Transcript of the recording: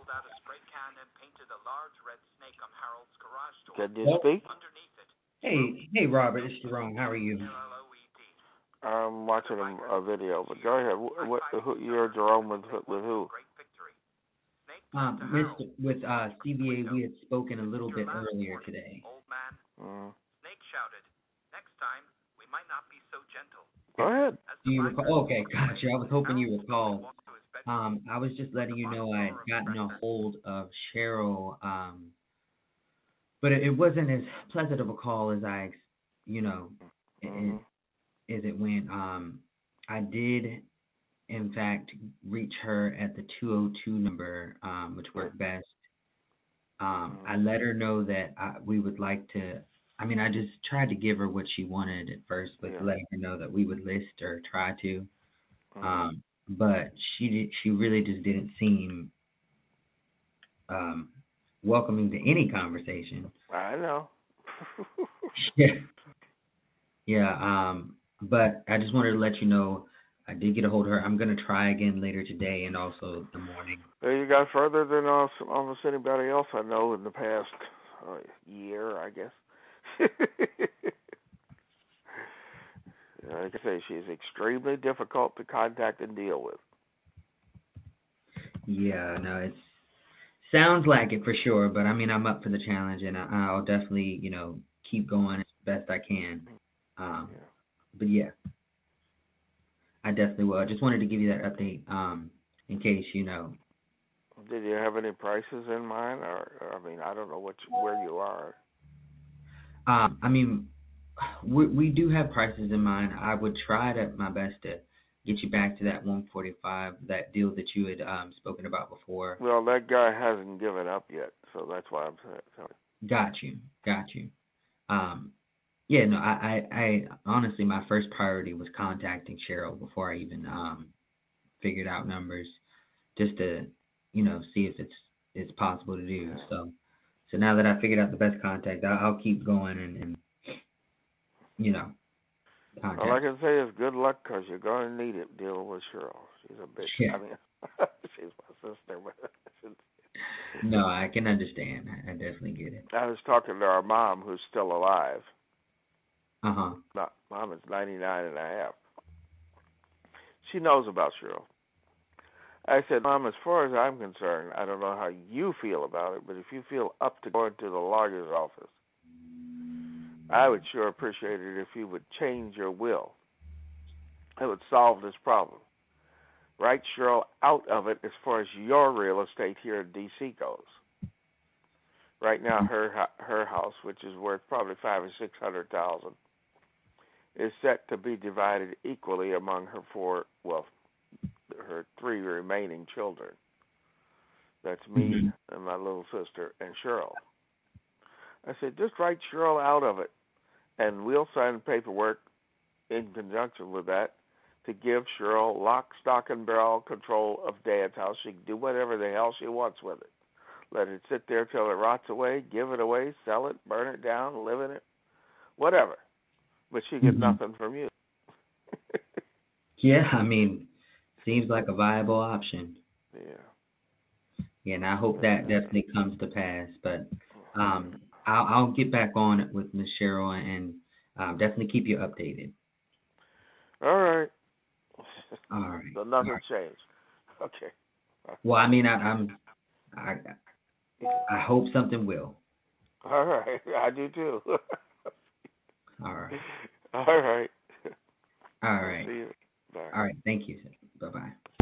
Can you Well, speak? hey, Robert, it's Jerome. How are you? I'm watching a video, but go ahead. You're Jerome with who? With CBA, we had spoken a little bit earlier today. Mm. Go ahead. Do you recall? Oh, okay, gotcha. I was hoping you recall. I was just letting you know I had gotten a hold of Cheryl, but it wasn't as pleasant of a call as you know, Mm-hmm. as it went. I did, in fact, reach her at the 202 number, which worked best. I let her know that we would like to. I mean, I just tried to give her what she wanted at first, with Yeah. letting her know that we would list or try to. Mm-hmm. But she really just didn't seem um, welcoming to any conversation. I know. Yeah, yeah. But I just wanted to let you know I did get a hold of her. I'm gonna try again later today and also the morning. You got further than almost anybody else I know in the past year, I guess. Like I say, she's extremely difficult to contact and deal with. Yeah, no, it sounds like it for sure. But I mean, I'm up for the challenge, and I'll definitely, keep going as best I can. Um, Yeah. but yeah, I definitely will. I just wanted to give you that update, in case Did you have any prices in mind, or I mean, I don't know where you are. I mean, we do have prices in mind. I would try my best to get you back to that 145, that deal that you had spoken about before. Well, that guy hasn't given up yet, so that's why I'm saying. Got you. Um, yeah, no, I honestly, my first priority was contacting Cheryl before I even figured out numbers, just to see if it's possible to do. So now that I figured out the best contact, I'll keep going and you know All I contact. can say is good luck, because you're going to need it dealing with Cheryl. She's a bitch. Yeah. I mean, she's my sister, but No, I can understand. I definitely get it. I was talking to our mom, who's still alive. Uh-huh. Mom is 99 and a half. She knows about Cheryl. I said, Mom, as far as I'm concerned, I don't know how you feel about it, but if you feel up to going to the lawyer's office, I would sure appreciate it if you would change your will. It would solve this problem. Write Cheryl out of it as far as your real estate here in D.C. goes. Right now, her house, which is worth probably $500,000 or $600,000, is set to be divided equally among her three remaining children. That's me and my little sister and Cheryl. I said, just write Cheryl out of it, and we'll sign paperwork in conjunction with that to give Cheryl lock, stock, and barrel control of Dad's house. She can do whatever the hell she wants with it. Let it sit there till it rots away, give it away, sell it, burn it down, live in it, whatever. But she gets nothing from you. Yeah, I mean, seems like a viable option. Yeah. Yeah, and I hope that definitely comes to pass. But I'll get back on it with Miss Cheryl and definitely keep you updated. All right. All right. So All nothing's right. changed. Okay. Well, I mean, I I hope something will. All right. I do too. All right. All right. All I'll right. see you. Bye. All right. Thank you. Bye bye.